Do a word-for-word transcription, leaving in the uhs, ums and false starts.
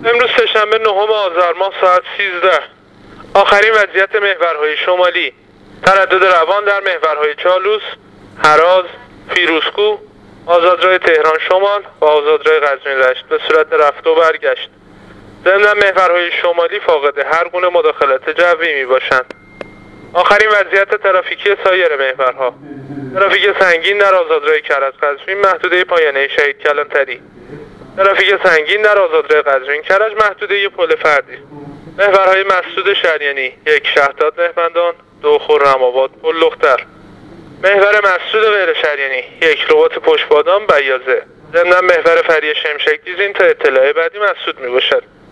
امروز سه‌شنبه نهم آذر ماه ساعت سیزده. آخرین وضعیت محورهای شمالی: تردد روان در محورهای چالوس، هراز، فیروزکوه، آزادراه تهران شمال و آزادراه قزوین رشت به صورت رفت و برگشت. ضمن محورهای شمالی فاقد هر گونه مداخلت جوی می باشند. آخرین وضعیت ترافیکی سایر محورها: ترافیک سنگین در آزادراه کرج قزوین محدوده پایانه شهید کلانتری. ترافیک سنگین در آزادراه قزوین کرج محدوده پل فردی. محورهای مسدود شریانی: یک شهداد مهمندان، دو خرم‌آباد پل لختر. محور مسدود غیر شریانی: یک رباط پشت بادام بیازه. ضمن محور فری شمشک دیزین تا اطلاع بعدی مسدود می باشد.